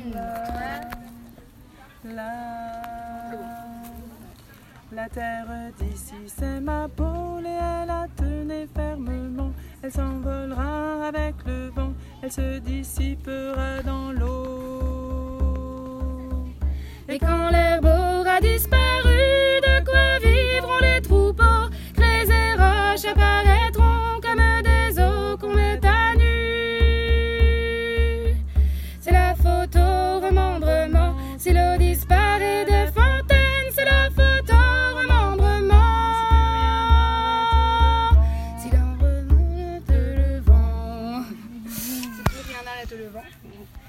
La terre d'ici c'est ma boule et elle la tenait fermement. Elle s'envolera avec le vent, elle se dissipera dans l'eau. Et quand l'herbe aura disparu,